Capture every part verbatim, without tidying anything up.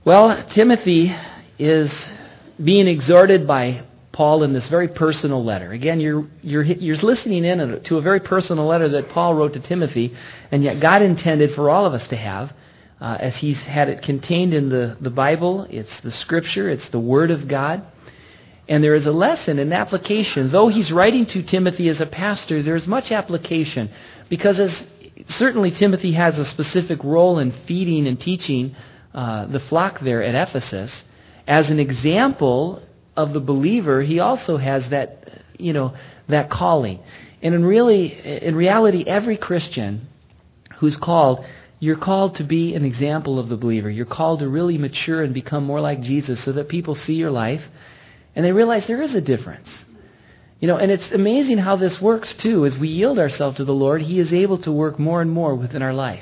Well, Timothy is being exhorted by Paul in this very personal letter. Again, you're you're you're listening in to a very personal letter that Paul wrote to Timothy, and yet God intended for all of us to have, uh, as He's had it contained in the, the Bible. It's the Scripture, it's the Word of God. And there is a lesson, an application. Though he's writing to Timothy as a pastor, there's much application. Because as certainly Timothy has a specific role in feeding and teaching uh, the flock there at Ephesus. As an example of the believer, he also has that, you know, that calling. And in really, in reality, every Christian who's called, you're called to be an example of the believer. You're called to really mature and become more like Jesus so that people see your life and they realize there is a difference. You know, and it's amazing how this works too. As we yield ourselves to the Lord, He is able to work more and more within our life.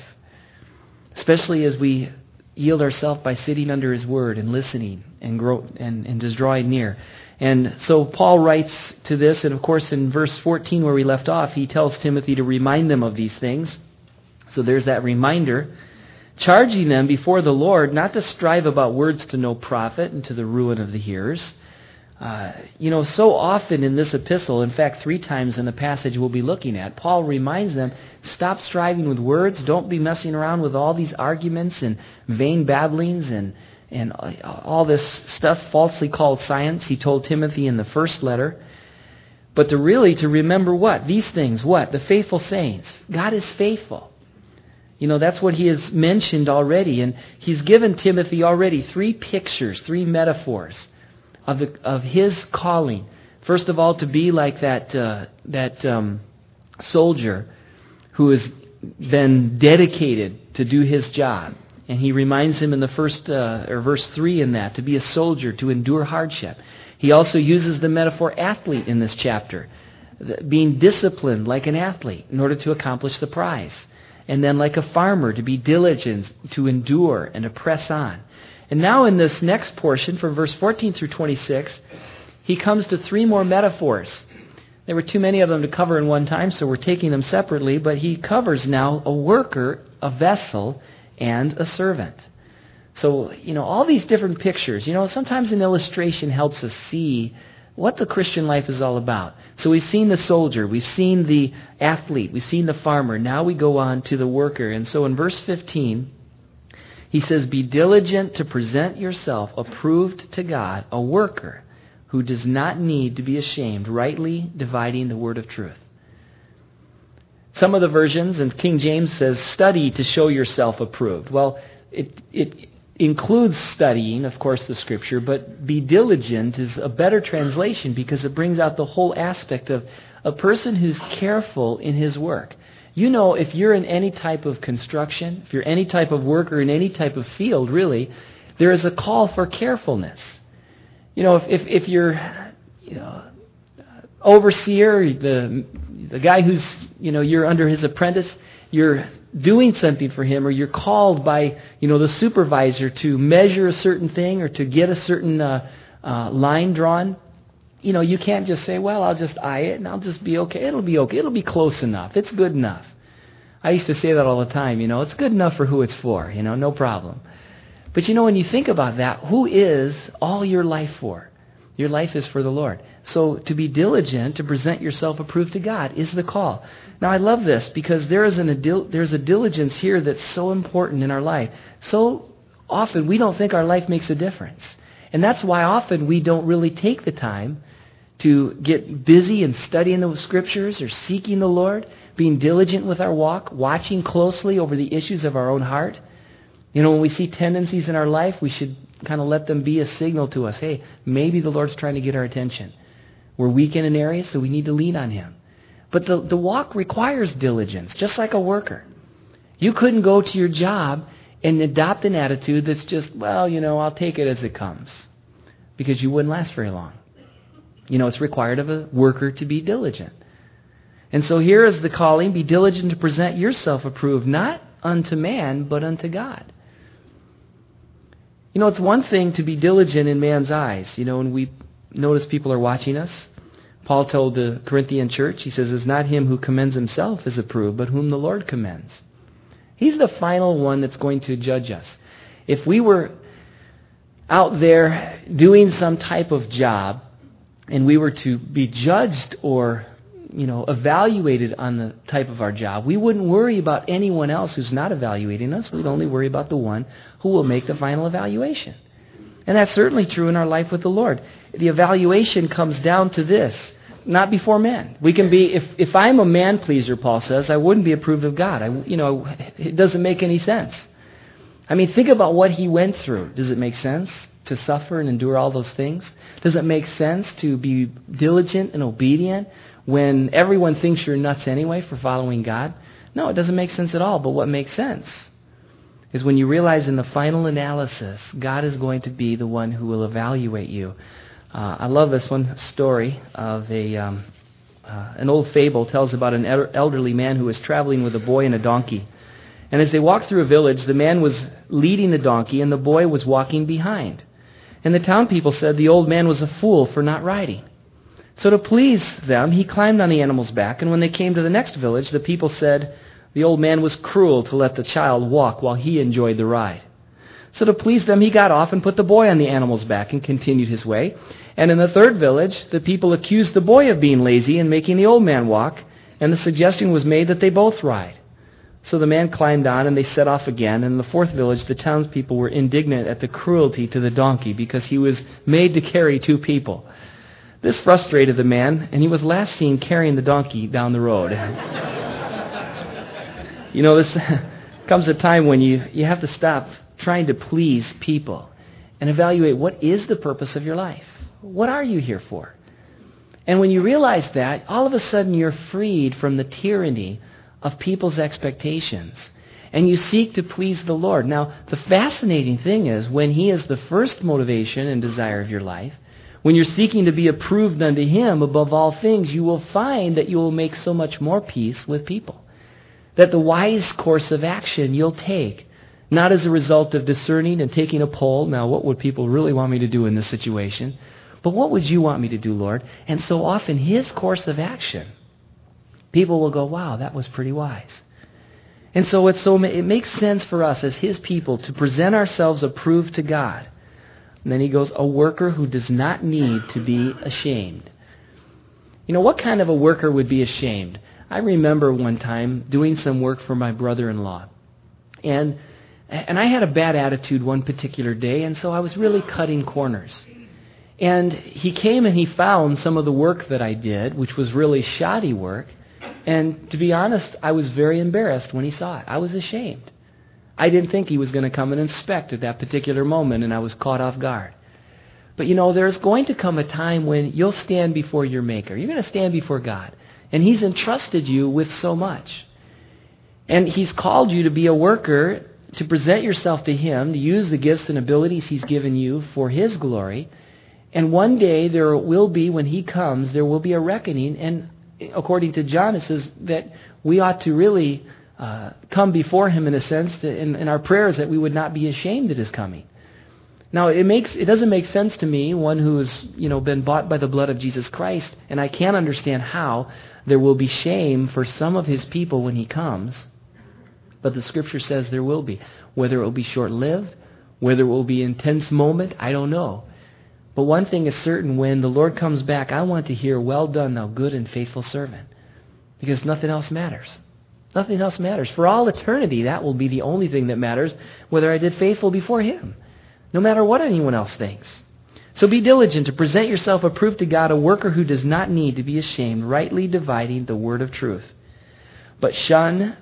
Especially as we yield ourselves by sitting under His Word and listening and grow and, and just drawing near. And so Paul writes to this, and of course in verse fourteen where we left off, he tells Timothy to remind them of these things. So there's that reminder, charging them before the Lord not to strive about words to no profit and to the ruin of the hearers. Uh, you know, so often in this epistle, in fact, three times in the passage we'll be looking at, Paul reminds them, stop striving with words. Don't be messing around with all these arguments and vain babblings and, and all this stuff falsely called science. He told Timothy in the first letter. But to really, to remember what? These things, what? The faithful sayings. God is faithful. You know, that's what he has mentioned already. And he's given Timothy already three pictures, three metaphors of the, of his calling. First of all, to be like that uh, that um, soldier who has been dedicated to do his job. And he reminds him in the first uh, or verse three in that to be a soldier, to endure hardship. He also uses the metaphor athlete in this chapter, being disciplined like an athlete in order to accomplish the prize. And then like a farmer, to be diligent, to endure and to press on. And now in this next portion, from verse fourteen through twenty-six, he comes to three more metaphors. There were too many of them to cover in one time, so we're taking them separately. But he covers now a worker, a vessel, and a servant. So, you know, all these different pictures. You know, sometimes an illustration helps us see what the Christian life is all about. So we've seen the soldier, we've seen the athlete, we've seen the farmer. Now we go on to the worker. And so in verse fifteen, he says, be diligent to present yourself approved to God, a worker who does not need to be ashamed, rightly dividing the word of truth. Some of the versions, and King James says, study to show yourself approved. Well, it, it includes studying, of course, the Scripture, but be diligent is a better translation because it brings out the whole aspect of a person who's careful in his work. You know, if you're in any type of construction, if you're any type of worker in any type of field, really, there is a call for carefulness. You know, if if, if you're, you know, overseer, the the guy who's, you know, you're under his apprentice, you're doing something for him, or you're called by, you know, the supervisor to measure a certain thing or to get a certain uh, uh, line drawn. You know, you can't just say, well, I'll just eye it and I'll just be okay. It'll be okay. It'll be close enough. It's good enough. I used to say that all the time, you know. It's good enough for who it's for, you know, no problem. But, you know, when you think about that, who is all your life for? Your life is for the Lord. So to be diligent, to present yourself approved to God is the call. Now, I love this because there is an adil- there's a diligence here that's so important in our life. So often we don't think our life makes a difference. And that's why often we don't really take the time to get busy in studying the Scriptures or seeking the Lord, being diligent with our walk, watching closely over the issues of our own heart. You know, when we see tendencies in our life, we should kind of let them be a signal to us. Hey, maybe the Lord's trying to get our attention. We're weak in an area, so we need to lean on Him. But the, the walk requires diligence, just like a worker. You couldn't go to your job and adopt an attitude that's just, well, you know, I'll take it as it comes, because you wouldn't last very long. You know, it's required of a worker to be diligent. And so here is the calling, be diligent to present yourself approved, not unto man, but unto God. You know, it's one thing to be diligent in man's eyes. You know, when we notice people are watching us, Paul told the Corinthian church, he says, it's not him who commends himself is approved, but whom the Lord commends. He's the final one that's going to judge us. If we were out there doing some type of job and we were to be judged or, you know, evaluated on the type of our job, we wouldn't worry about anyone else who's not evaluating us. We'd only worry about the one who will make the final evaluation. And that's certainly true in our life with the Lord. The evaluation comes down to this, not before men. We can be, if, if I'm a man pleaser, Paul says, I wouldn't be approved of God. I, you know, it doesn't make any sense. I mean, think about what he went through. Does it make sense to suffer and endure all those things? Does it make sense to be diligent and obedient when everyone thinks you're nuts anyway for following God? No, it doesn't make sense at all. But what makes sense is when you realize in the final analysis, God is going to be the one who will evaluate you. Uh, I love this one story of a um, uh, an old fable tells about an elderly man who was traveling with a boy and a donkey. And as they walked through a village, the man was leading the donkey and the boy was walking behind. And the town people said the old man was a fool for not riding. So to please them, he climbed on the animal's back, and when they came to the next village, the people said the old man was cruel to let the child walk while he enjoyed the ride. So to please them, he got off and put the boy on the animal's back and continued his way. And in the third village, the people accused the boy of being lazy and making the old man walk, and the suggestion was made that they both ride. So the man climbed on and they set off again. And in the fourth village, the townspeople were indignant at the cruelty to the donkey because he was made to carry two people. This frustrated the man, and he was last seen carrying the donkey down the road. You know, this comes a time when you, you have to stop trying to please people and evaluate what is the purpose of your life. What are you here for? And when you realize that, all of a sudden you're freed from the tyranny of people's expectations, and you seek to please the Lord. Now, the fascinating thing is when He is the first motivation and desire of your life, when you're seeking to be approved unto Him above all things, you will find that you will make so much more peace with people. That the wise course of action you'll take, not as a result of discerning and taking a poll, now what would people really want me to do in this situation, but what would you want me to do, Lord? And so often His course of action, people will go, wow, that was pretty wise. And so it's so it makes sense for us as His people to present ourselves approved to God. And then he goes, a worker who does not need to be ashamed. You know, what kind of a worker would be ashamed? I remember one time doing some work for my brother-in-law. And and I had a bad attitude one particular day, and so I was really cutting corners. And he came and he found some of the work that I did, which was really shoddy work. And to be honest, I was very embarrassed when he saw it. I was ashamed. I didn't think he was going to come and inspect at that particular moment, and I was caught off guard. But you know, there's going to come a time when you'll stand before your Maker. You're going to stand before God, and He's entrusted you with so much. And He's called you to be a worker, to present yourself to Him, to use the gifts and abilities He's given you for His glory. And one day there will be, when He comes, there will be a reckoning. And according to John, it says that we ought to really uh, come before Him in a sense, that in, in our prayers, that we would not be ashamed at His coming. Now, it makes it doesn't make sense to me, one who's you know been bought by the blood of Jesus Christ, and I can't understand how there will be shame for some of His people when He comes. But the Scripture says there will be. Whether it will be short-lived, whether it will be an intense moment, I don't know. But one thing is certain, when the Lord comes back, I want to hear, well done, thou good and faithful servant. Because nothing else matters. Nothing else matters. For all eternity, that will be the only thing that matters, whether I did faithful before Him. No matter what anyone else thinks. So be diligent to present yourself approved to God, a worker who does not need to be ashamed, rightly dividing the word of truth. But shun,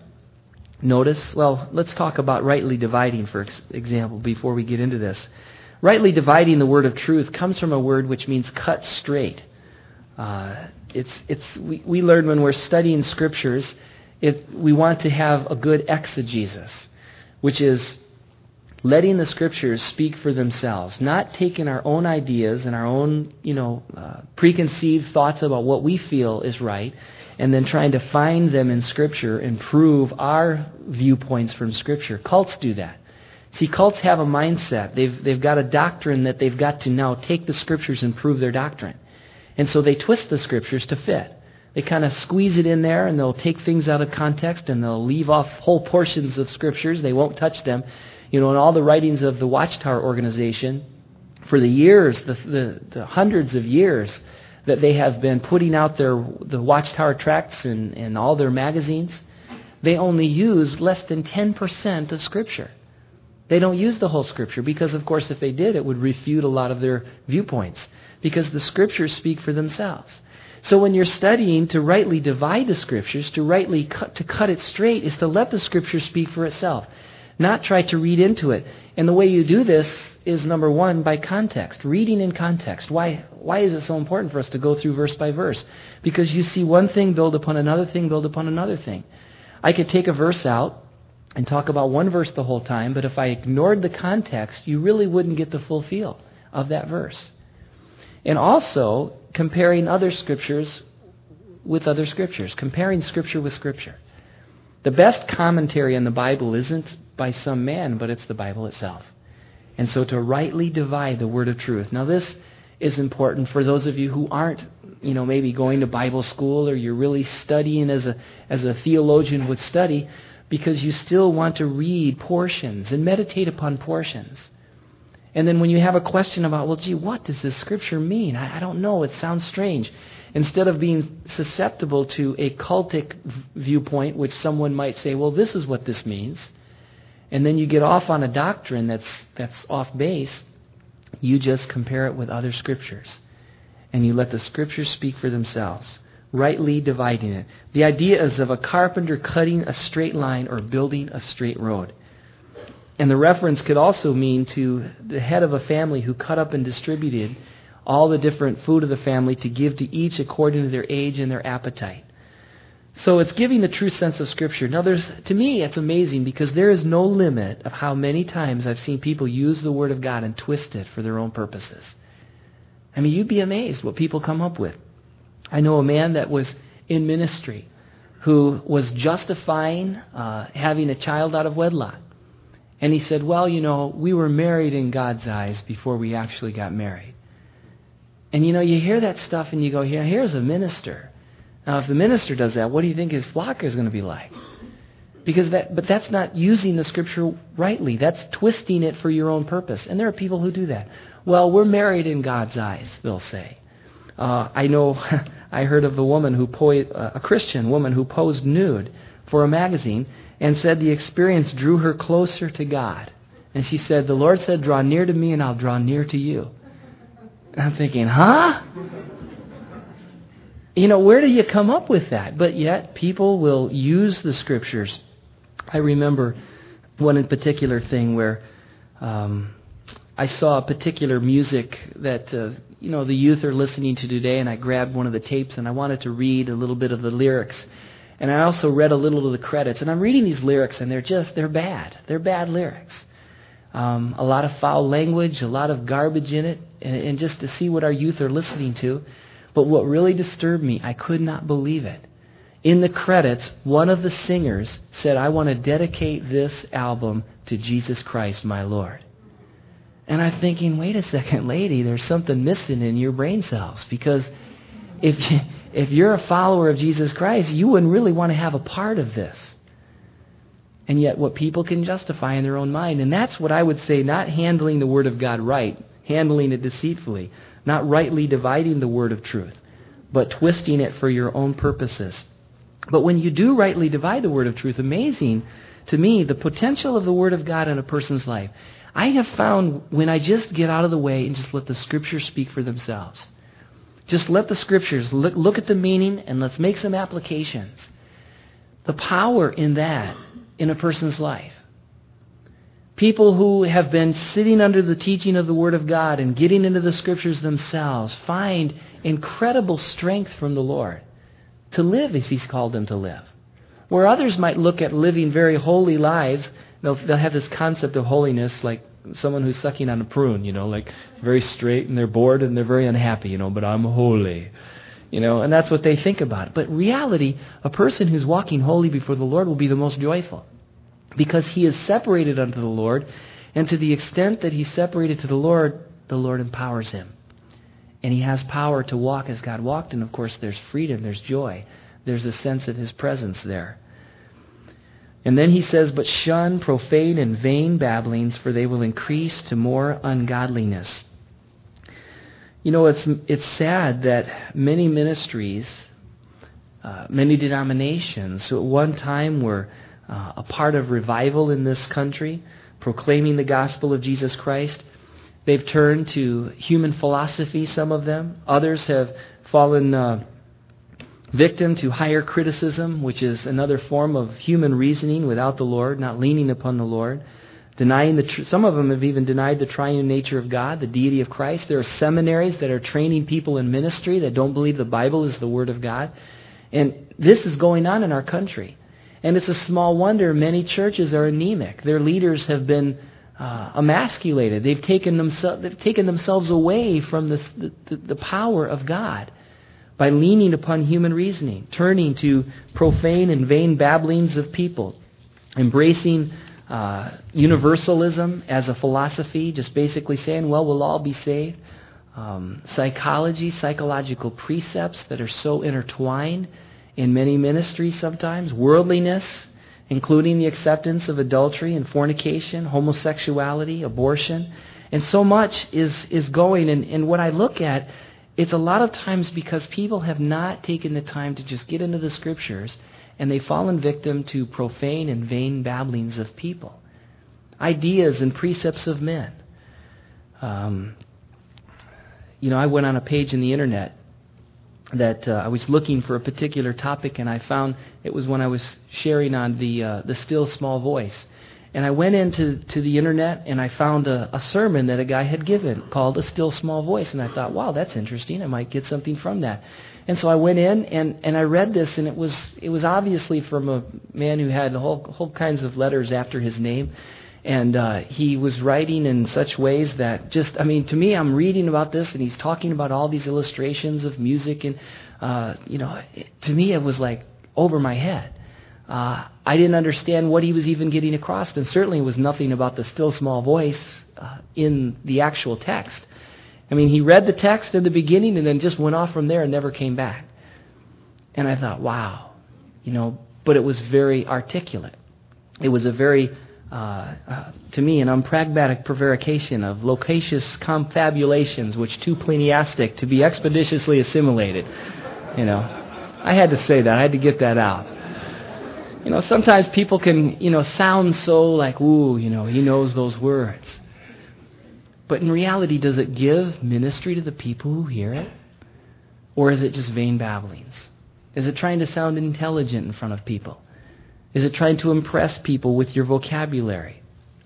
notice, well, let's talk about rightly dividing, for example, before we get into this. Rightly dividing the word of truth comes from a word which means cut straight. Uh, it's it's we, we learn when we're studying scriptures, it, we want to have a good exegesis, which is letting the scriptures speak for themselves, not taking our own ideas and our own, you know, uh, preconceived thoughts about what we feel is right, and then trying to find them in Scripture and prove our viewpoints from Scripture. Cults do that. See, cults have a mindset. They've they've got a doctrine that they've got to now take the Scriptures and prove their doctrine. And so they twist the Scriptures to fit. They kind of squeeze it in there, and they'll take things out of context, and they'll leave off whole portions of Scriptures. They won't touch them. You know, in all the writings of the Watchtower organization, for the years, the, the, the hundreds of years that they have been putting out their the Watchtower tracts and, and all their magazines, they only use less than ten percent of Scripture. They don't use the whole Scripture because, of course, if they did, it would refute a lot of their viewpoints because the Scriptures speak for themselves. So when you're studying to rightly divide the Scriptures, to rightly cut, to cut it straight, is to let the Scripture speak for itself, not try to read into it. And the way you do this is, number one, by context, reading in context. Why, why is it so important for us to go through verse by verse? Because you see one thing build upon another thing, build upon another thing. I could take a verse out and talk about one verse the whole time, but if I ignored the context, you really wouldn't get the full feel of that verse. And also, comparing other scriptures with other scriptures, comparing Scripture with Scripture. The best commentary on the Bible isn't by some man, but it's the Bible itself. And so to rightly divide the word of truth. Now this is important for those of you who aren't, you know, maybe going to Bible school or you're really studying as a as a theologian would study, because you still want to read portions and meditate upon portions. And then when you have a question about, well, gee, what does this Scripture mean? I, I don't know. It sounds strange. Instead of being susceptible to a cultic viewpoint, which someone might say, well, this is what this means, and then you get off on a doctrine that's that's off base, you just compare it with other Scriptures. And you let the Scriptures speak for themselves, rightly dividing it. The idea is of a carpenter cutting a straight line or building a straight road. And the reference could also mean to the head of a family who cut up and distributed all the different food of the family to give to each according to their age and their appetite. So it's giving the true sense of Scripture. Now, there's to me, it's amazing because there is no limit of how many times I've seen people use the Word of God and twist it for their own purposes. I mean, you'd be amazed what people come up with. I know a man that was in ministry who was justifying uh, having a child out of wedlock. And he said, well, you know, we were married in God's eyes before we actually got married. And, you know, you hear that stuff and you go, here, here's a minister. Now, if the minister does that, what do you think his flock is going to be like? Because that, but that's not using the Scripture rightly. That's twisting it for your own purpose. And there are people who do that. Well, we're married in God's eyes, they'll say. Uh, I know, I heard of a woman who, po- uh, a Christian woman who posed nude for a magazine and said the experience drew her closer to God. And she said, the Lord said, draw near to me and I'll draw near to you. And I'm thinking, huh? You know, where do you come up with that? But yet people will use the Scriptures. I remember one in particular thing where um, I saw a particular music that, uh, you know, the youth are listening to today, and I grabbed one of the tapes and I wanted to read a little bit of the lyrics. And I also read a little of the credits. And I'm reading these lyrics and they're just, they're bad. They're bad lyrics. Um, a lot of foul language, a lot of garbage in it, and, and just to see what our youth are listening to. But what really disturbed me, I could not believe it. In the credits, one of the singers said, I want to dedicate this album to Jesus Christ, my Lord. And I'm thinking, wait a second, lady, there's something missing in your brain cells. Because if, if you're a follower of Jesus Christ, you wouldn't really want to have a part of this. And yet what people can justify in their own mind. And that's what I would say, not handling the Word of God right, handling it deceitfully, not rightly dividing the word of truth, but twisting it for your own purposes. But when you do rightly divide the word of truth, amazing to me, the potential of the Word of God in a person's life. I have found when I just get out of the way and just let the Scriptures speak for themselves. Just let the Scriptures, look, look at the meaning and let's make some applications. The power in that in a person's life. People who have been sitting under the teaching of the Word of God and getting into the Scriptures themselves find incredible strength from the Lord to live as He's called them to live. Where others might look at living very holy lives, they'll, they'll have this concept of holiness like someone who's sucking on a prune, you know, like very straight and they're bored and they're very unhappy, you know, but I'm holy. You know, and that's what they think about. But reality, a person who's walking holy before the Lord will be the most joyful. Because he is separated unto the Lord, and to the extent that he's separated to the Lord, the Lord empowers him. And he has power to walk as God walked, and of course there's freedom, there's joy. There's a sense of His presence there. And then he says, but shun profane and vain babblings, for they will increase to more ungodliness. You know, it's it's sad that many ministries, uh, many denominations, who at one time were uh, a part of revival in this country, proclaiming the gospel of Jesus Christ, they've turned to human philosophy, some of them. Others have fallen uh, victim to higher criticism, which is another form of human reasoning without the Lord, not leaning upon the Lord. Denying the tr- some of them have even denied the triune nature of God, the deity of Christ. There are seminaries that are training people in ministry that don't believe the Bible is the Word of God. And this is going on in our country. And it's a small wonder many churches are anemic. Their leaders have been uh, emasculated. They've taken, themse- they've taken themselves away from the, the, the power of God by leaning upon human reasoning, turning to profane and vain babblings of people, embracing Uh, universalism as a philosophy, just basically saying, well, we'll all be saved. Um, psychology, psychological precepts that are so intertwined in many ministries sometimes. Worldliness, including the acceptance of adultery and fornication, homosexuality, abortion. And so much is, is going. And, and what I look at, it's a lot of times because people have not taken the time to just get into the Scriptures, and they've fallen victim to profane and vain babblings of people, ideas and precepts of men. Um, you know, I went on a page in the internet that uh, I was looking for a particular topic, and I found it was when I was sharing on the uh, the still small voice. And I went into to the internet and I found a, a sermon that a guy had given called A Still Small Voice, and I thought, wow, that's interesting. I might get something from that. And so I went in and, and I read this, and it was it was obviously from a man who had whole whole kinds of letters after his name, and uh, he was writing in such ways that just, I mean, to me, I'm reading about this, and he's talking about all these illustrations of music, and uh, you know, it, to me, it was like over my head. Uh, I didn't understand what he was even getting across, and certainly it was nothing about the still small voice uh, in the actual text. I mean, he read the text in the beginning and then just went off from there and never came back. And I thought, wow, you know, but it was very articulate. It was a very, uh, uh, to me, an unpragmatic prevarication of loquacious confabulations, which too pleniastic to be expeditiously assimilated. You know, I had to say that. I had to get that out. You know, sometimes people can, you know, sound so like, ooh, you know, he knows those words. But in reality, does it give ministry to the people who hear it? Or is it just vain babblings? Is it trying to sound intelligent in front of people? Is it trying to impress people with your vocabulary?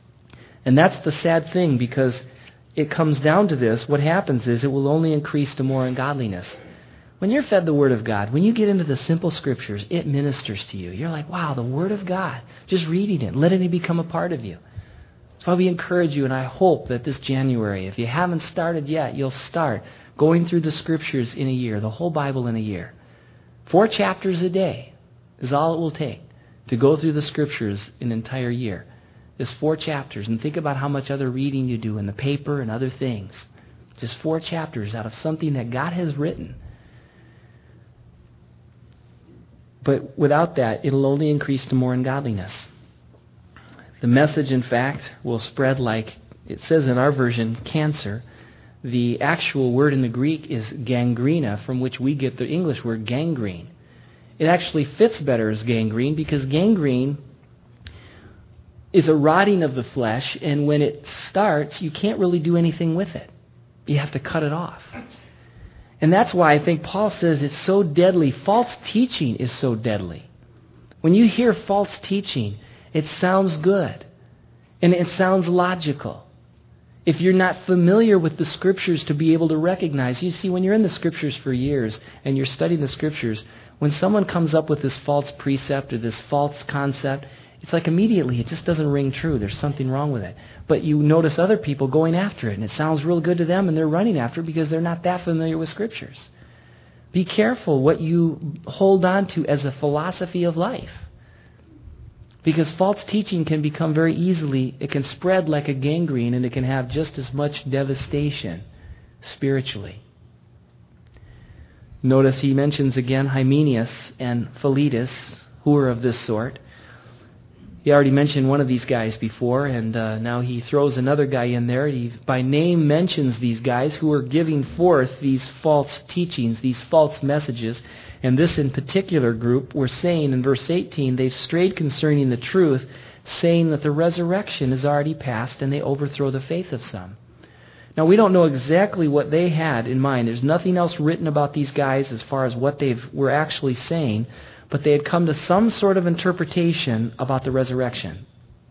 And that's the sad thing, because it comes down to this. What happens is it will only increase to more ungodliness. When you're fed the Word of God, when you get into the simple Scriptures, it ministers to you. You're like, wow, the Word of God. Just reading it, letting it become a part of you. So we encourage you, and I hope that this January, if you haven't started yet, you'll start going through the Scriptures in a year, the whole Bible in a year. Four chapters a day is all it will take to go through the Scriptures an entire year. Just four chapters, and think about how much other reading you do in the paper and other things. Just four chapters out of something that God has written. But without that, it'll only increase to more ungodliness. The message, in fact, will spread like, it says in our version, cancer. The actual word in the Greek is gangrena, from which we get the English word gangrene. It actually fits better as gangrene, because gangrene is a rotting of the flesh, and when it starts, you can't really do anything with it. You have to cut it off. And that's why I think Paul says it's so deadly. False teaching is so deadly. When you hear false teaching, it sounds good, and it sounds logical. If you're not familiar with the Scriptures to be able to recognize, you see, when you're in the Scriptures for years and you're studying the Scriptures, when someone comes up with this false precept or this false concept, it's like immediately it just doesn't ring true. There's something wrong with it. But you notice other people going after it, and it sounds real good to them, and they're running after it because they're not that familiar with Scriptures. Be careful what you hold on to as a philosophy of life. Because false teaching can become very easily, it can spread like a gangrene, and it can have just as much devastation spiritually. Notice he mentions again Hymenaeus and Philetus, who are of this sort. he already mentioned one of these guys before, and uh, now he throws another guy in there. He by name mentions these guys who are giving forth these false teachings, these false messages. And this in particular group, we're saying in verse eighteen, they've strayed concerning the truth, saying that the resurrection is already past, and they overthrow the faith of some. Now, we don't know exactly what they had in mind. There's nothing else written about these guys as far as what they were actually saying, but they had come to some sort of interpretation about the resurrection,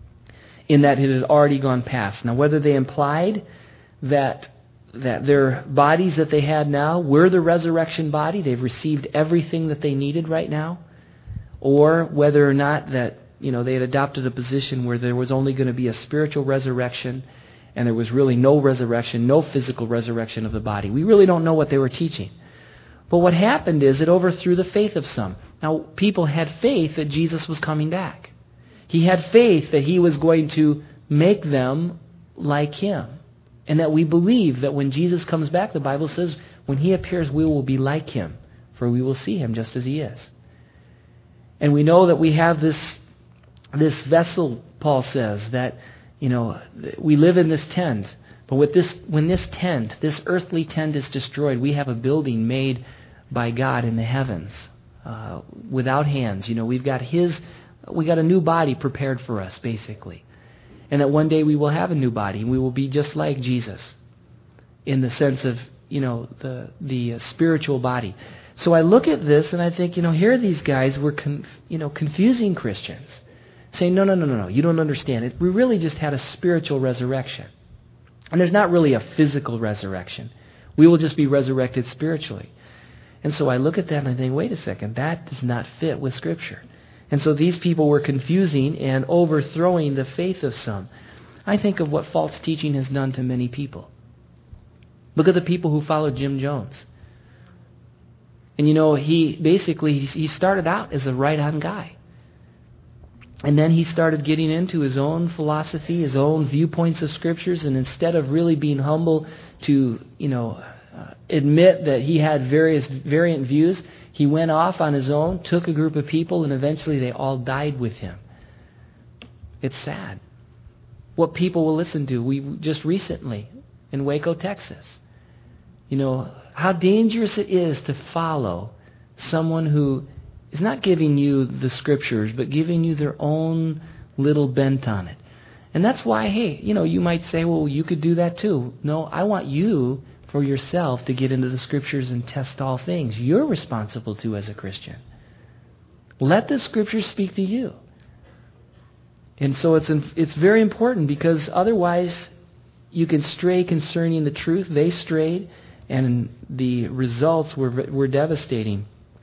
in that it had already gone past. Now, whether they implied that that their bodies that they had now were the resurrection body, they've received everything that they needed right now, or whether or not that, you know, they had adopted a position where there was only going to be a spiritual resurrection and there was really no resurrection, no physical resurrection of the body. We really don't know what they were teaching. But what happened is it overthrew the faith of some. Now, people had faith that Jesus was coming back. He had faith that he was going to make them like him. And that we believe that when Jesus comes back, the Bible says, when he appears, we will be like him, for we will see him just as he is. And we know that we have this, this vessel, Paul says, that, you know, we live in this tent. But with this, when this tent, this earthly tent is destroyed, we have a building made by God in the heavens, uh, without hands. You know, we've got his, we got a new body prepared for us, basically. And that one day we will have a new body. We will be just like Jesus in the sense of, you know, the the uh, spiritual body. So I look at this and I think, you know, here these guys were, conf- you know, confusing Christians, saying, no, no, no, no, no, you don't understand it. We really just had a spiritual resurrection. And there's not really a physical resurrection. We will just be resurrected spiritually. And so I look at that and I think, wait a second, that does not fit with Scripture. And so these people were confusing and overthrowing the faith of some. I think of what false teaching has done to many people. Look at the people who followed Jim Jones. And you know, he basically, he started out as a right-on guy. And then he started getting into his own philosophy, his own viewpoints of Scriptures, and instead of really being humble to, you know, uh, admit that he had various variant views, he went off on his own, took a group of people, and eventually they all died with him. It's sad. What people will listen to. We just recently in Waco, Texas. You know, how dangerous it is to follow someone who is not giving you the Scriptures, but giving you their own little bent on it. And that's why, hey, you know, you might say, well, you could do that too. No, I want you for yourself to get into the Scriptures and test all things. You're responsible to as a Christian. Let the Scriptures speak to you. And so it's it's very important, because otherwise you can stray concerning the truth. They strayed, and the results were were devastating.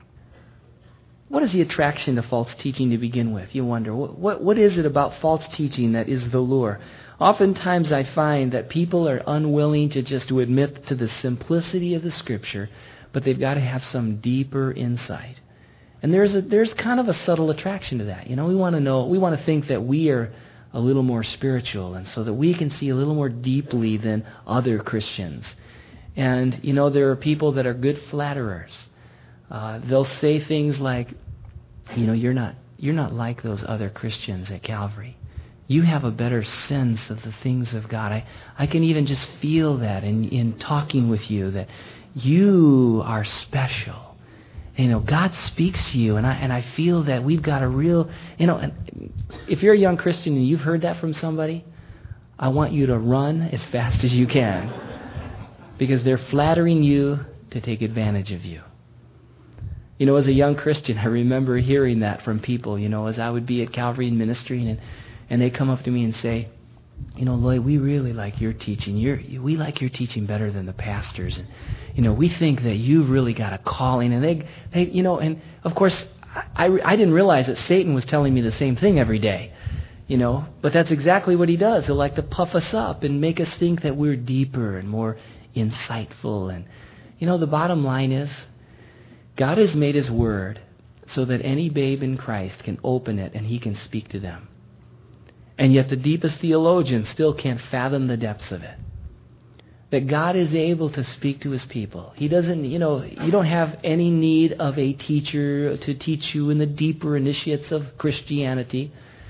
What is the attraction to false teaching to begin with? You wonder, what, what, what is it about false teaching that is the lure? Oftentimes I find that people are unwilling to just to admit to the simplicity of the Scripture, but they've got to have some deeper insight. And there's a, there's kind of a subtle attraction to that. You know, we want to know, we want to think that we are a little more spiritual, and so that we can see a little more deeply than other Christians. And, you know, there are people that are good flatterers. Uh, they'll say things like, you know, you're not you're not like those other Christians at Calvary. You have a better sense of the things of God. I, I can even just feel that in, in talking with you, that you are special. And, you know, God speaks to you, and I and I feel that we've got a real, you know, and if you're a young Christian and you've heard that from somebody, I want you to run as fast as you can, because they're flattering you to take advantage of you. You know, as a young Christian, I remember hearing that from people, you know, as I would be at Calvary and ministering, and, and they come up to me and say, you know, Lloyd, we really like your teaching. You're, we like your teaching better than the pastors. And, you know, we think that you've really got a calling. And they, they you know, and of course, I, I didn't realize that Satan was telling me the same thing every day, you know, but that's exactly what he does. He'll like to puff us up and make us think that we're deeper and more insightful. And, you know, the bottom line is, God has made His Word so that any babe in Christ can open it and He can speak to them. And yet the deepest theologian still can't fathom the depths of it. That God is able to speak to His people. He doesn't, you know, you don't have any need of a teacher to teach you in the deeper initiates of Christianity.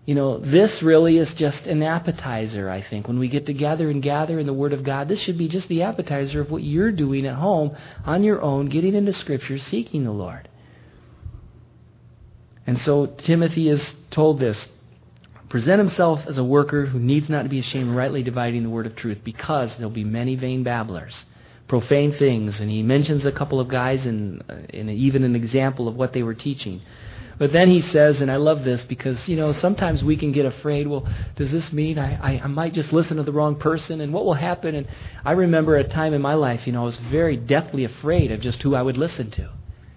You know, this really is just an appetizer, I think. When we get together and gather in the Word of God, this should be just the appetizer of what you're doing at home on your own, getting into Scripture, seeking the Lord. And so Timothy is told this. Present himself as a worker who needs not to be ashamed, rightly dividing the word of truth, because there'll be many vain babblers, profane things. And he mentions a couple of guys and, and even an example of what they were teaching. But then he says, and I love this because, you know, sometimes we can get afraid, well, does this mean I, I, I might just listen to the wrong person? And what will happen? And I remember a time in my life, you know, I was very deathly afraid of just who I would listen to.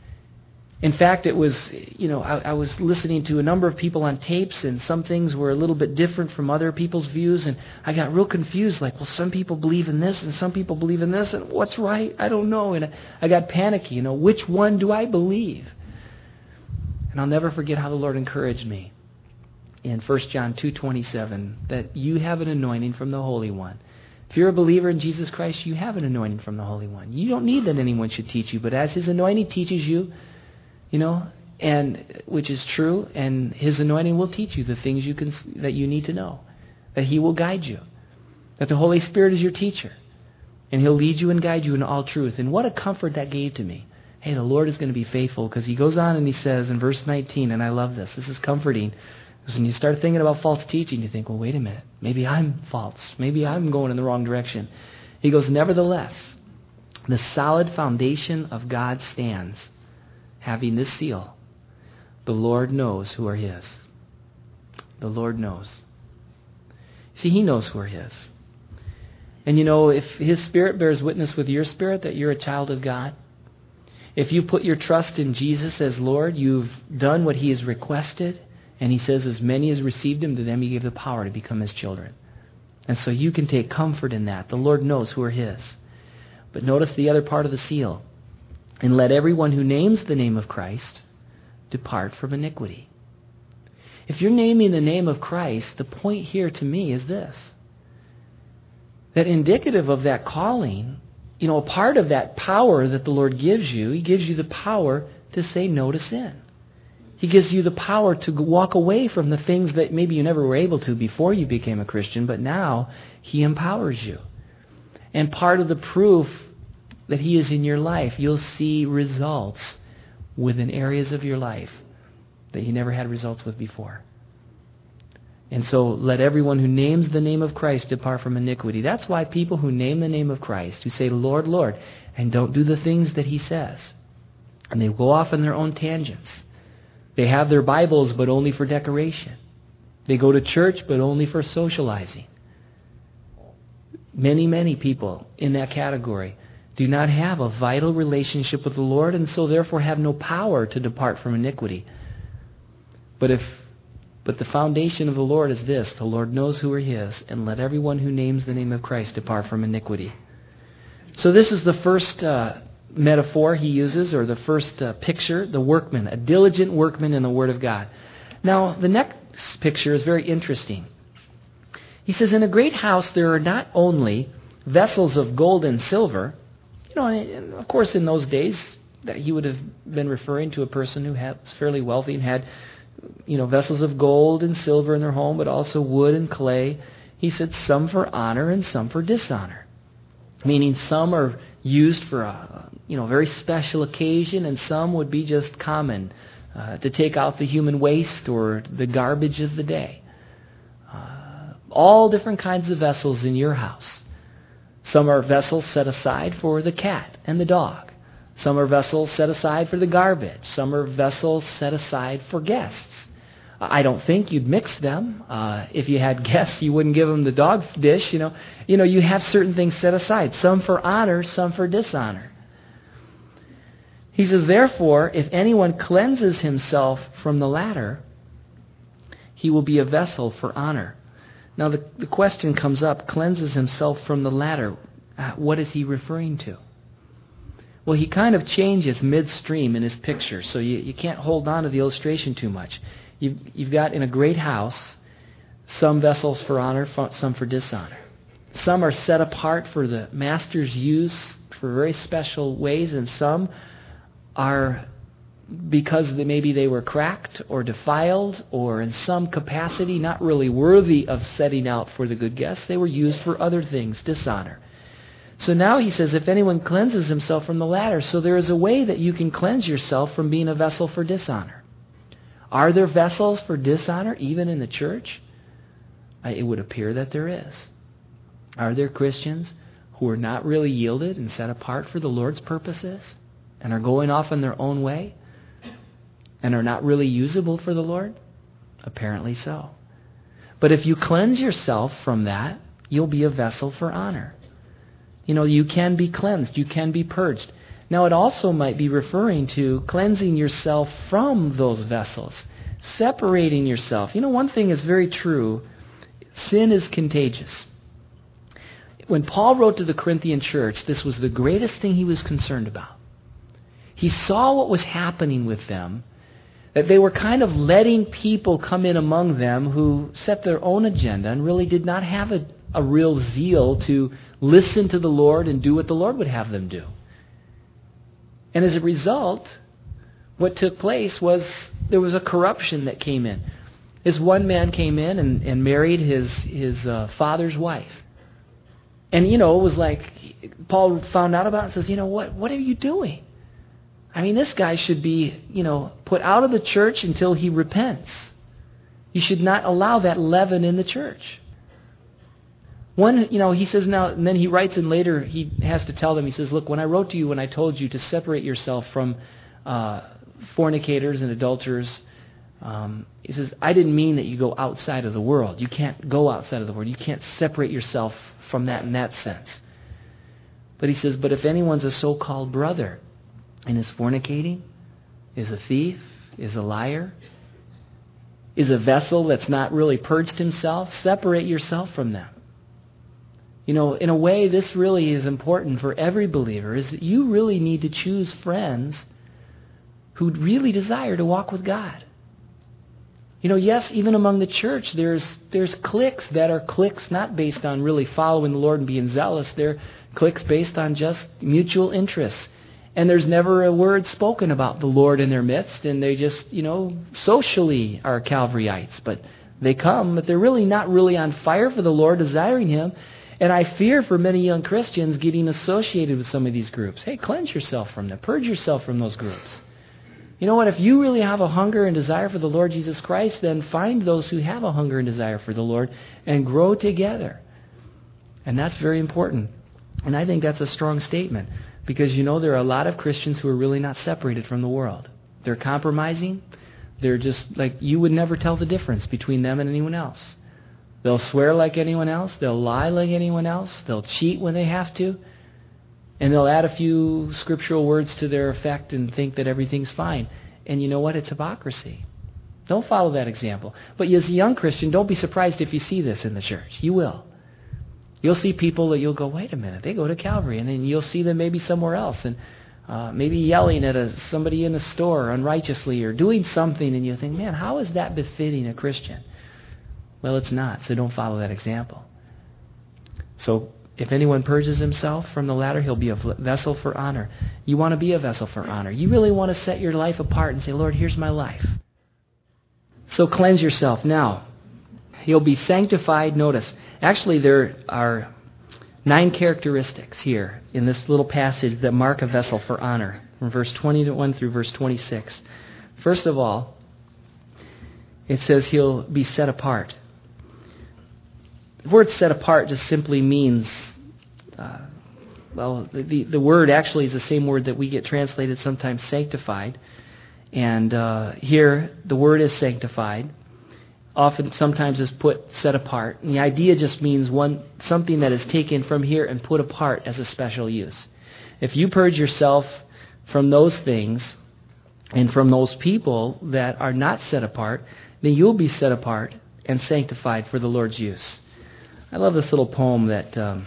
In fact, it was, you know, I, I was listening to a number of people on tapes, and some things were a little bit different from other people's views, and I got real confused, like, well, some people believe in this, and some people believe in this, and what's right? I don't know. And I got panicky, you know, which one do I believe? And I'll never forget how the Lord encouraged me in First John two twenty-seven, that you have an anointing from the Holy One. If you're a believer in Jesus Christ, you have an anointing from the Holy One. You don't need that anyone should teach you, but as His anointing teaches you, you know, and which is true, and His anointing will teach you the things you can that you need to know, that He will guide you, that the Holy Spirit is your teacher, and He'll lead you and guide you in all truth. And what a comfort that gave to me. Hey, the Lord is going to be faithful, because He goes on and He says in verse nineteen, and I love this, this is comforting, because when you start thinking about false teaching, you think, well, wait a minute, maybe I'm false, maybe I'm going in the wrong direction. He goes, nevertheless, the solid foundation of God stands, having this seal, the Lord knows who are His. The Lord knows. See, He knows who are His. And you know, if His Spirit bears witness with your spirit that you're a child of God, if you put your trust in Jesus as Lord, you've done what He has requested, and He says, as many as received Him, to them He gave the power to become His children. And so you can take comfort in that. The Lord knows who are His. But notice the other part of the seal. And let everyone who names the name of Christ depart from iniquity. If you're naming the name of Christ, the point here to me is this. That indicative of that calling, you know, a part of that power that the Lord gives you, He gives you the power to say no to sin. He gives you the power to walk away from the things that maybe you never were able to before you became a Christian, but now He empowers you. And part of the proof that He is in your life, you'll see results within areas of your life that you never had results with before. And so let everyone who names the name of Christ depart from iniquity. That's why people who name the name of Christ, who say, Lord, Lord, and don't do the things that He says, and they go off on their own tangents. They have their Bibles, but only for decoration. They go to church, but only for socializing. Many, many people in that category do not have a vital relationship with the Lord, and so therefore have no power to depart from iniquity. But if but the foundation of the Lord is this: the Lord knows who are His, and let everyone who names the name of Christ depart from iniquity. So this is the first uh, metaphor he uses, or the first uh, picture, the workman, a diligent workman in the Word of God. Now, the next picture is very interesting. He says, in a great house there are not only vessels of gold and silver. You know, and of course, in those days, that he would have been referring to a person who was fairly wealthy and had, you know, vessels of gold and silver in their home, but also wood and clay. He said some for honor and some for dishonor, meaning some are used for a, you know, very special occasion, and some would be just common uh, to take out the human waste or the garbage of the day. Uh, all different kinds of vessels in your house. Some are vessels set aside for the cat and the dog. Some are vessels set aside for the garbage. Some are vessels set aside for guests. I don't think you'd mix them. Uh, if you had guests, you wouldn't give them the dog dish. You know, you know, you have certain things set aside. Some for honor, some for dishonor. He says, therefore, if anyone cleanses himself from the latter, he will be a vessel for honor. Now the, the question comes up, cleanses himself from the latter. Uh, what is he referring to? Well, he kind of changes midstream in his picture, so you, you can't hold on to the illustration too much. You've, you've got in a great house some vessels for honor, some for dishonor. Some are set apart for the master's use for very special ways, and some are because they, maybe they were cracked or defiled or in some capacity not really worthy of setting out for the good guests. They were used for other things, dishonor. So now he says, if anyone cleanses himself from the latter. So there is a way that you can cleanse yourself from being a vessel for dishonor. Are there vessels for dishonor even in the church? It would appear that there is. Are there Christians who are not really yielded and set apart for the Lord's purposes and are going off in their own way and are not really usable for the Lord? Apparently so. But if you cleanse yourself from that, you'll be a vessel for honor. You know, you can be cleansed. You can be purged. Now, it also might be referring to cleansing yourself from those vessels, separating yourself. You know, one thing is very true. Sin is contagious. When Paul wrote to the Corinthian church, this was the greatest thing he was concerned about. He saw what was happening with them, that they were kind of letting people come in among them who set their own agenda and really did not have a, a real zeal to listen to the Lord and do what the Lord would have them do. And as a result, what took place was there was a corruption that came in. This one man came in and, and married his, his uh, father's wife. And, you know, it was like Paul found out about it and says, you know, what, what are you doing? I mean, this guy should be, you know, put out of the church until he repents. You should not allow that leaven in the church. One, you know, he says now, and then he writes in later, he has to tell them, he says, look, when I wrote to you, when I told you to separate yourself from uh, fornicators and adulterers, um, he says, I didn't mean that you go outside of the world. You can't go outside of the world. You can't separate yourself from that in that sense. But he says, but if anyone's a so-called brother and is fornicating, is a thief, is a liar, is a vessel that's not really purged himself, separate yourself from them. You know, in a way, this really is important for every believer, is that you really need to choose friends who really desire to walk with God. You know, yes, even among the church, there's there's cliques that are cliques not based on really following the Lord and being zealous. They're cliques based on just mutual interests. And there's never a word spoken about the Lord in their midst, and they just, you know, socially are Calvaryites. But they come, but they're really not really on fire for the Lord, desiring Him. And I fear for many young Christians getting associated with some of these groups. Hey, cleanse yourself from them. Purge yourself from those groups. You know what? If you really have a hunger and desire for the Lord Jesus Christ, then find those who have a hunger and desire for the Lord and grow together. And that's very important. And I think that's a strong statement. Because, you know, there are a lot of Christians who are really not separated from the world. They're compromising. They're just like, you would never tell the difference between them and anyone else. They'll swear like anyone else. They'll lie like anyone else. They'll cheat when they have to. And they'll add a few scriptural words to their effect and think that everything's fine. And you know what? It's hypocrisy. Don't follow that example. But as a young Christian, don't be surprised if you see this in the church. You will. You'll see people that you'll go, wait a minute, they go to Calvary. And then you'll see them maybe somewhere else. And uh, maybe yelling at a, somebody in the store unrighteously or doing something. And you think, man, how is that befitting a Christian? Well, it's not, so don't follow that example. So if anyone purges himself from the latter, he'll be a vessel for honor. You want to be a vessel for honor. You really want to set your life apart and say, Lord, here's my life. So cleanse yourself. Now, you'll be sanctified. Notice, actually there are nine characteristics here in this little passage that mark a vessel for honor, from verse twenty-one through verse twenty-six. First of all, it says he'll be set apart. The word set apart just simply means, uh, well, the, the word actually is the same word that we get translated sometimes sanctified. And uh, here, the word is sanctified. Often, sometimes is put set apart. And the idea just means one something that is taken from here and put apart as a special use. If you purge yourself from those things and from those people that are not set apart, then you'll be set apart and sanctified for the Lord's use. I love this little poem that um,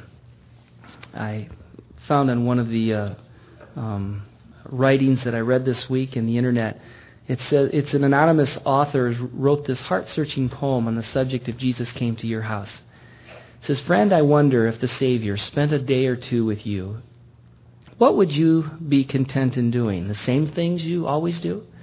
I found on one of the uh, um, writings that I read this week in the internet. It says it's an anonymous author who wrote this heart-searching poem on the subject of Jesus came to your house. It says, "Friend, I wonder if the Savior spent a day or two with you. What would you be content in doing? The same things you always do?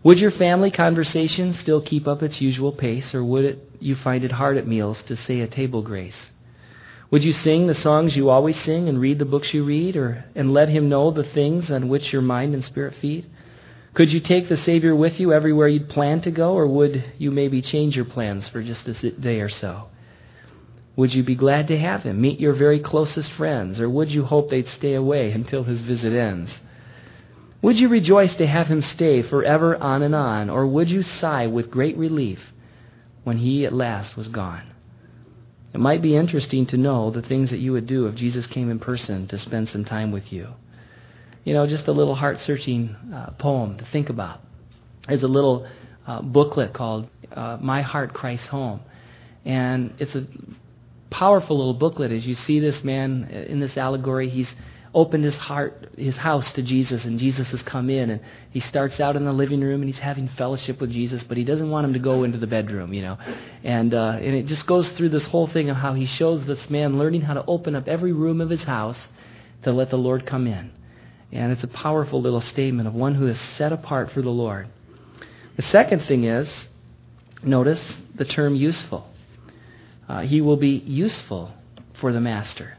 Would your family conversation still keep up its usual pace, or would it, you find it hard at meals to say a table grace? Would you sing the songs you always sing and read the books you read, or and let Him know the things on which your mind and spirit feed? Could you take the Savior with you everywhere you'd plan to go, or would you maybe change your plans for just a day or so? Would you be glad to have Him meet your very closest friends, or would you hope they'd stay away until His visit ends? Would you rejoice to have Him stay forever on and on, or would you sigh with great relief when He at last was gone? It might be interesting to know the things that you would do if Jesus came in person to spend some time with you. You know, just a little heart-searching uh, poem to think about. There's a little uh, booklet called uh, My Heart Cries Home. And it's a powerful little booklet as you see this man in this allegory. He's opened his heart, his house to Jesus, and Jesus has come in, and he starts out in the living room and he's having fellowship with Jesus, but he doesn't want him to go into the bedroom, you know. And uh, and it just goes through this whole thing of how he shows this man learning how to open up every room of his house to let the Lord come in. And it's a powerful little statement of one who is set apart for the Lord. The second thing is, notice the term useful. Uh, he will be useful for the master.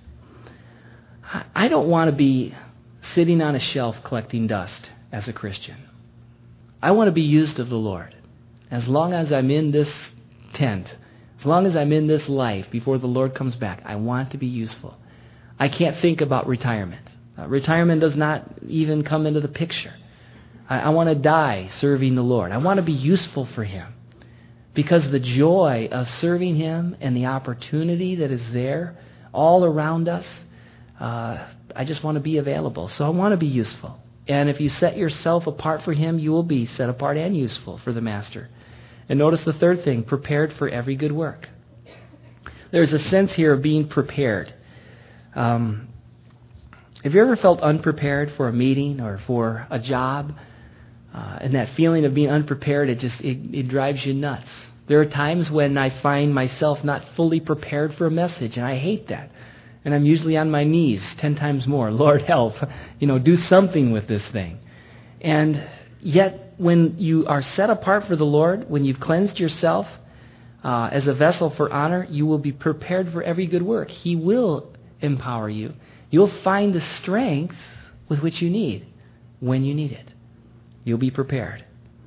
I don't want to be sitting on a shelf collecting dust as a Christian. I want to be used of the Lord. As long as I'm in this tent, as long as I'm in this life before the Lord comes back, I want to be useful. I can't think about retirement. Uh, retirement does not even come into the picture. I, I want to die serving the Lord. I want to be useful for Him. Because the joy of serving Him and the opportunity that is there all around us, uh, I just want to be available. So I want to be useful. And if you set yourself apart for Him, you will be set apart and useful for the Master. And notice the third thing, prepared for every good work. There's a sense here of being prepared. Um, have you ever felt unprepared for a meeting or for a job? Uh, and that feeling of being unprepared, it just it, it drives you nuts. There are times when I find myself not fully prepared for a message, and I hate that. And I'm usually on my knees ten times more. Lord, help. You know, do something with this thing. And yet, when you are set apart for the Lord, when you've cleansed yourself uh, as a vessel for honor, you will be prepared for every good work. He will empower you. You'll find the strength with which you need when you need it. You'll be prepared.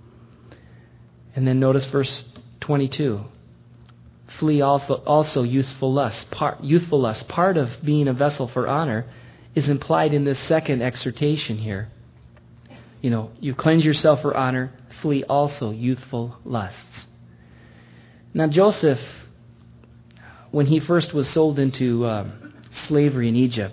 And then notice verse twenty-two. Flee also youthful lust. Part, youthful lust. Part of being a vessel for honor is implied in this second exhortation here. You know, you cleanse yourself for honor. Flee also youthful lusts. Now Joseph, when he first was sold into um, slavery in Egypt,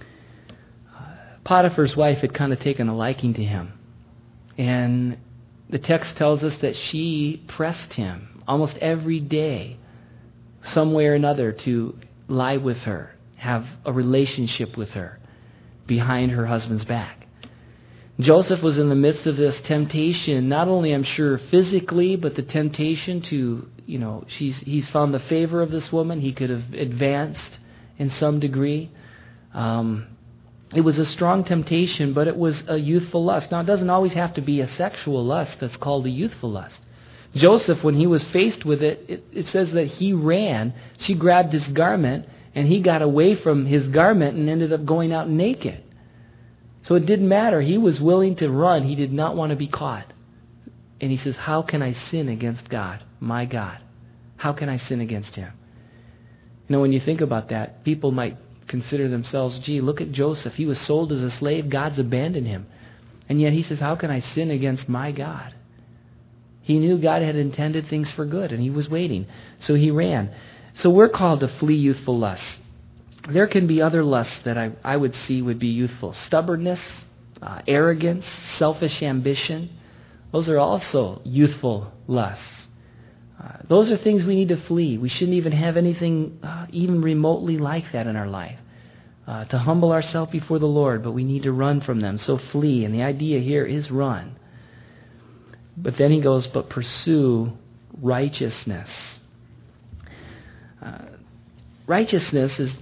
Potiphar's wife had kind of taken a liking to him. And the text tells us that she pressed him almost every day, some way or another, to lie with her, have a relationship with her behind her husband's back. Joseph was in the midst of this temptation, not only, I'm sure, physically, but the temptation to, you know, she's he's found the favor of this woman. He could have advanced in some degree. Um, it was a strong temptation, but it was a youthful lust. Now, it doesn't always have to be a sexual lust that's called a youthful lust. Joseph, when he was faced with it, it, it says that he ran. She grabbed his garment, and he got away from his garment and ended up going out naked. So it didn't matter. He was willing to run. He did not want to be caught. And he says, how can I sin against God, my God? How can I sin against Him? You know, when you think about that, people might consider themselves, gee, look at Joseph. He was sold as a slave. God's abandoned him. And yet he says, how can I sin against my God? He knew God had intended things for good, and he was waiting. So he ran. So we're called to flee youthful lusts. There can be other lusts that I, I would see would be youthful. Stubbornness, uh, arrogance, selfish ambition. Those are also youthful lusts. Uh, those are things we need to flee. We shouldn't even have anything uh, even remotely like that in our life. Uh, to humble ourselves before the Lord, but we need to run from them. So flee. And the idea here is run. But then he goes, but pursue righteousness. Uh, righteousness is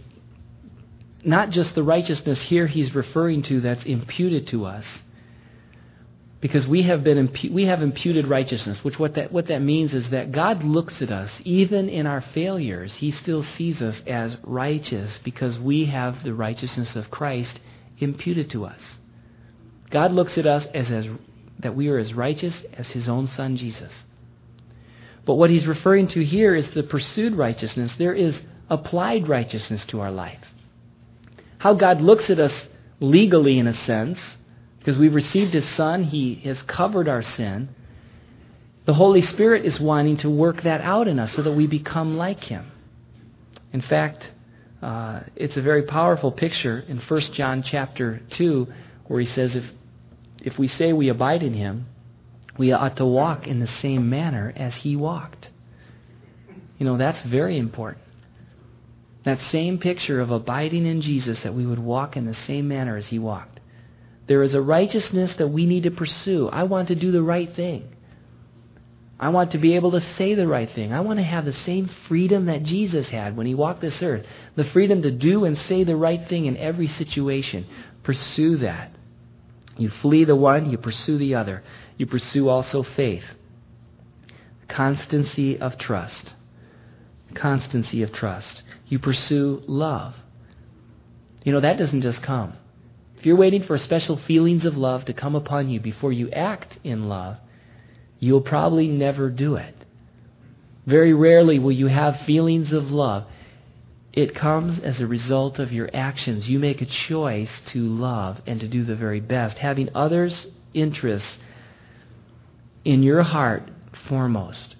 not just the righteousness here he's referring to that's imputed to us. Because we have been impu- we have imputed righteousness, which what that what that means is that God looks at us, even in our failures, He still sees us as righteous because we have the righteousness of Christ imputed to us. God looks at us as, as that we are as righteous as His own Son Jesus. But what He's referring to here is the pursued righteousness. There is applied righteousness to our life. How God looks at us legally, in a sense, because we've received His Son, He has covered our sin. The Holy Spirit is wanting to work that out in us so that we become like Him. In fact, uh, it's a very powerful picture in First John chapter two, where he says, if, if we say we abide in Him, we ought to walk in the same manner as He walked. You know, that's very important. That same picture of abiding in Jesus, that we would walk in the same manner as He walked. There is a righteousness that we need to pursue. I want to do the right thing. I want to be able to say the right thing. I want to have the same freedom that Jesus had when He walked this earth. The freedom to do and say the right thing in every situation. Pursue that. You flee the one, you pursue the other. You pursue also faith. Constancy of trust. Constancy of trust. You pursue love. You know, that doesn't just come. If you're waiting for special feelings of love to come upon you before you act in love, you'll probably never do it. Very rarely will you have feelings of love. It comes as a result of your actions. You make a choice to love and to do the very best, having others' interests in your heart foremost.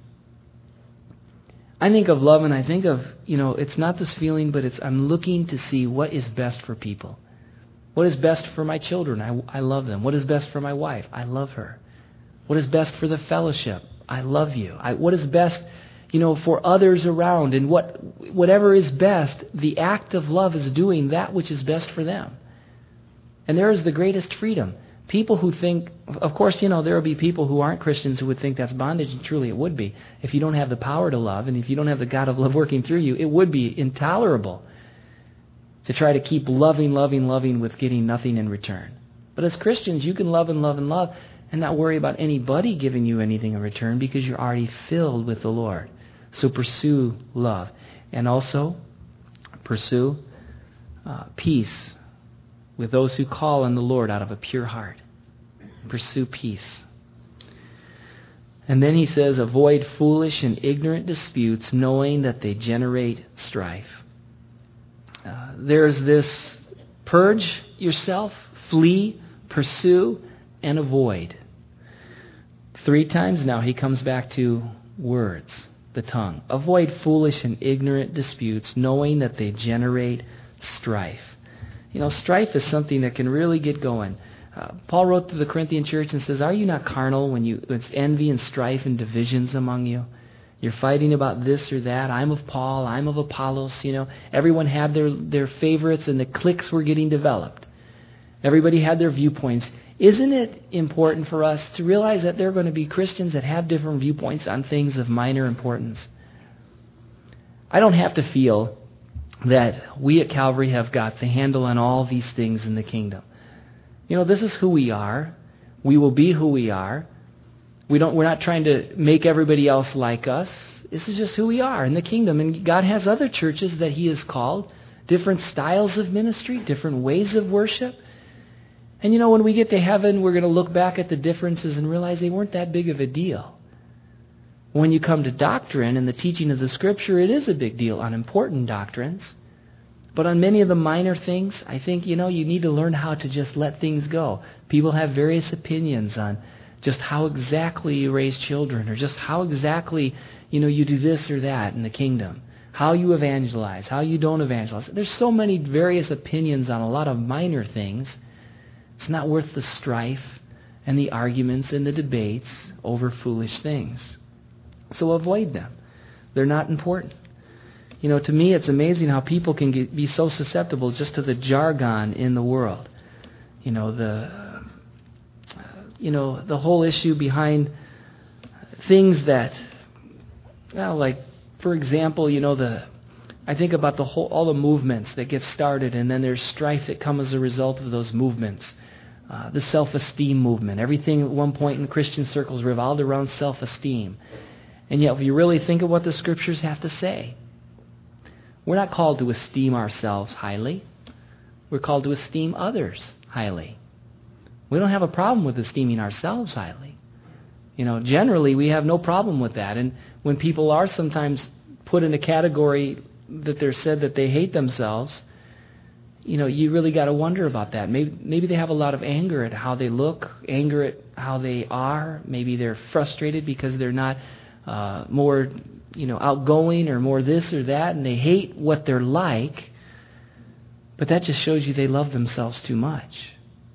I think of love and I think of, you know, it's not this feeling, but it's I'm looking to see what is best for people. What is best for my children? I, I love them. What is best for my wife? I love her. What is best for the fellowship? I love you. I, what is best, you know, for others around? And what whatever is best, the act of love is doing that which is best for them. And there is the greatest freedom. People who think, of course, you know, there will be people who aren't Christians who would think that's bondage, and truly it would be. If you don't have the power to love, and if you don't have the God of love working through you, it would be intolerable to try to keep loving, loving, loving with getting nothing in return. But as Christians, you can love and love and love and not worry about anybody giving you anything in return because you're already filled with the Lord. So pursue love. And also pursue uh, peace with those who call on the Lord out of a pure heart. Pursue peace. And then he says, avoid foolish and ignorant disputes, knowing that they generate strife. Uh, there's this purge yourself, flee, pursue, and avoid. Three times now he comes back to words, the tongue. Avoid foolish and ignorant disputes, knowing that they generate strife. You know, strife is something that can really get going. Uh, Paul wrote to the Corinthian church and says, are you not carnal when you it's envy and strife and divisions among you? You're fighting about this or that. I'm of Paul, I'm of Apollos, you know. Everyone had their, their favorites and the cliques were getting developed. Everybody had their viewpoints. Isn't it important for us to realize that there are going to be Christians that have different viewpoints on things of minor importance? I don't have to feel that we at Calvary have got the handle on all these things in the kingdom. You know, this is who we are. We will be who we are. We don't, we're not trying to make everybody else like us. This is just who we are in the kingdom. And God has other churches that He has called, different styles of ministry, different ways of worship. And you know, when we get to heaven, we're going to look back at the differences and realize they weren't that big of a deal. When you come to doctrine and the teaching of the Scripture, it is a big deal on important doctrines. But on many of the minor things, I think, you know, you need to learn how to just let things go. People have various opinions on just how exactly you raise children, or just how exactly, you know, you do this or that in the kingdom. How you evangelize, how you don't evangelize. There's so many various opinions on a lot of minor things. It's not worth the strife and the arguments and the debates over foolish things. So avoid them. They're not important. You know, to me, it's amazing how people can get, be so susceptible just to the jargon in the world. You know, the you know the whole issue behind things that, well, like for example, you know the I think about the whole all the movements that get started, and then there's strife that comes as a result of those movements. uh, the self-esteem movement. Everything at one point in Christian circles revolved around self-esteem. And yet, if you really think of what the Scriptures have to say, we're not called to esteem ourselves highly. We're called to esteem others highly. We don't have a problem with esteeming ourselves highly. You know, generally, we have no problem with that. And when people are sometimes put in a category that they're said that they hate themselves, you know, you really got to wonder about that. Maybe, maybe they have a lot of anger at how they look, anger at how they are. Maybe they're frustrated because they're not uh, more, you know, outgoing or more this or that, and they hate what they're like. But that just shows you they love themselves too much.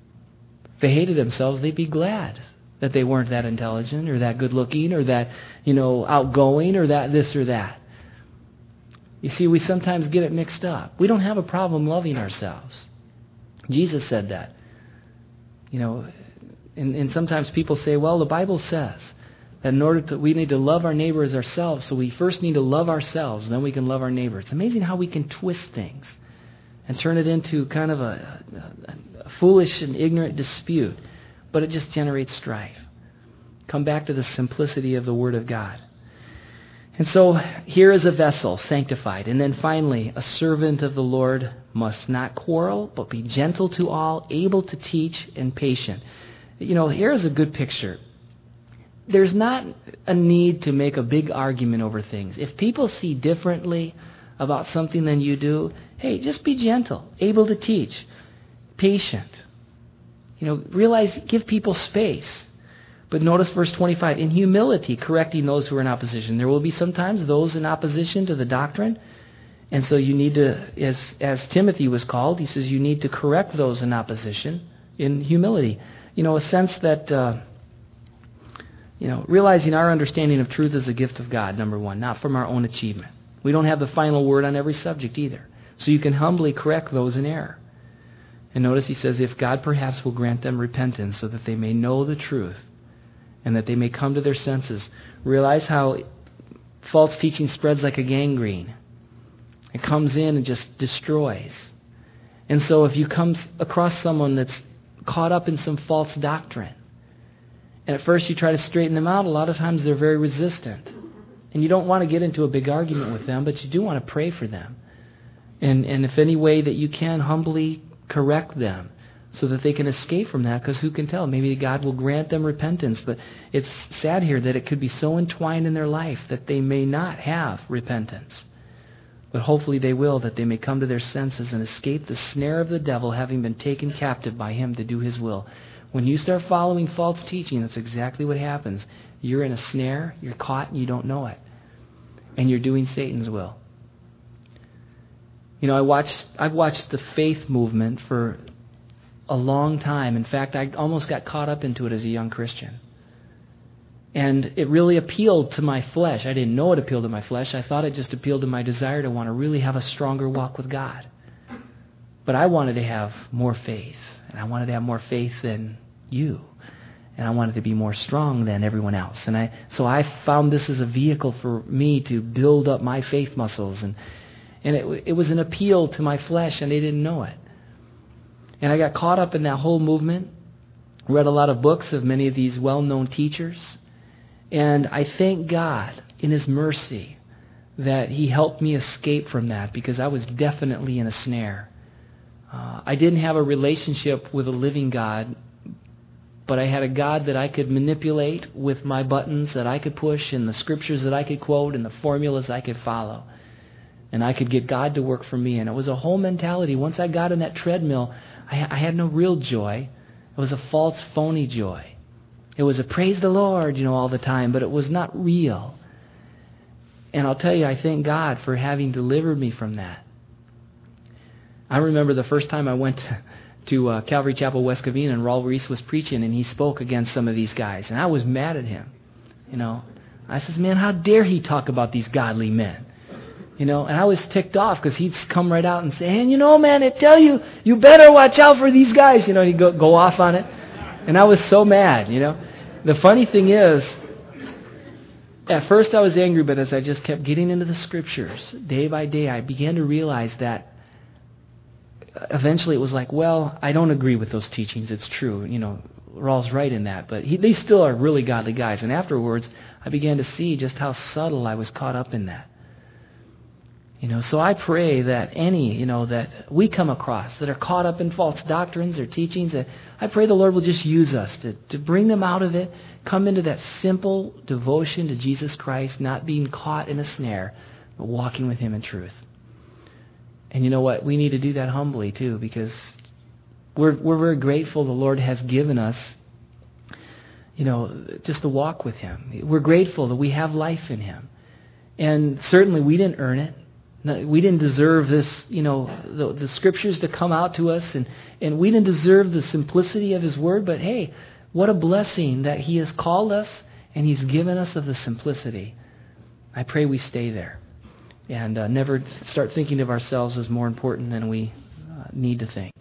If they hated themselves, they'd be glad that they weren't that intelligent or that good looking or that, you know, outgoing or that this or that. You see, we sometimes get it mixed up. We don't have a problem loving ourselves. Jesus said that. You know, and, and sometimes people say, well, the Bible says that in order to, we need to love our neighbor as ourselves, so we first need to love ourselves, then we can love our neighbor. It's amazing how we can twist things and turn it into kind of a, a, a foolish and ignorant dispute, but it just generates strife. Come back to the simplicity of the Word of God. And so here is a vessel sanctified. And then finally, a servant of the Lord must not quarrel, but be gentle to all, able to teach, and patient. You know, here's a good picture. There's not a need to make a big argument over things. If people see differently about something than you do, hey, just be gentle, able to teach, patient. You know, realize, give people space. But notice verse twenty-five, in humility, correcting those who are in opposition. There will be sometimes those in opposition to the doctrine. And so you need to, as, as Timothy was called, he says you need to correct those in opposition in humility. You know, a sense that, uh, you know, realizing our understanding of truth is a gift of God, number one, not from our own achievement. We don't have the final word on every subject either. So you can humbly correct those in error. And notice he says, if God perhaps will grant them repentance so that they may know the truth and that they may come to their senses. Realize how false teaching spreads like a gangrene. It comes in and just destroys. And so if you come across someone that's caught up in some false doctrine, and at first you try to straighten them out, a lot of times they're very resistant. And you don't want to get into a big argument with them, but you do want to pray for them. And, and if any way that you can, humbly correct them so that they can escape from that, because who can tell? Maybe God will grant them repentance. But it's sad here that it could be so entwined in their life that they may not have repentance. But hopefully they will, that they may come to their senses and escape the snare of the devil, having been taken captive by him to do his will. When you start following false teaching, that's exactly what happens. You're in a snare, you're caught, and you don't know it. And you're doing Satan's will. You know, I watched, I've watched the faith movement for a long time. In fact, I almost got caught up into it as a young Christian. And it really appealed to my flesh. I didn't know it appealed to my flesh. I thought it just appealed to my desire to want to really have a stronger walk with God. But I wanted to have more faith. And I wanted to have more faith than you. And I wanted to be more strong than everyone else. And I, so I found this as a vehicle for me to build up my faith muscles. And, and it, it was an appeal to my flesh, and they didn't know it. And I got caught up in that whole movement. Read a lot of books of many of these well-known teachers. And I thank God in His mercy that He helped me escape from that, because I was definitely in a snare. Uh, I didn't have a relationship with a living God, but I had a God that I could manipulate with my buttons that I could push, and the scriptures that I could quote, and the formulas I could follow. And I could get God to work for me. And it was a whole mentality. Once I got in that treadmill, I, I had no real joy. It was a false, phony joy. It was a praise the Lord, you know, all the time, but it was not real. And I'll tell you, I thank God for having delivered me from that. I remember the first time I went to, to uh, Calvary Chapel, West Covina, and Raul Reese was preaching, and he spoke against some of these guys. And I was mad at him, you know. I says, man, how dare he talk about these godly men? You know, and I was ticked off because he'd come right out and say, and you know, man, I tell you, you better watch out for these guys. You know, he'd go, go off on it. And I was so mad, you know. The funny thing is, at first I was angry, but as I just kept getting into the scriptures, day by day, I began to realize that eventually it was like, well, I don't agree with those teachings. It's true. You know, Rawls right in that. But he, they still are really godly guys. And afterwards, I began to see just how subtle I was caught up in that. You know, so I pray that any, you know, that we come across that are caught up in false doctrines or teachings, that I pray the Lord will just use us to, to bring them out of it, come into that simple devotion to Jesus Christ, not being caught in a snare, but walking with Him in truth. And you know what? We need to do that humbly too, because we're we're very grateful the Lord has given us, you know, just to walk with Him. We're grateful that we have life in Him. And certainly we didn't earn it. No, we didn't deserve this, you know, the, the Scriptures to come out to us, and, and we didn't deserve the simplicity of His Word, but hey, what a blessing that He has called us and He's given us of the simplicity. I pray we stay there and uh, never start thinking of ourselves as more important than we uh, need to think.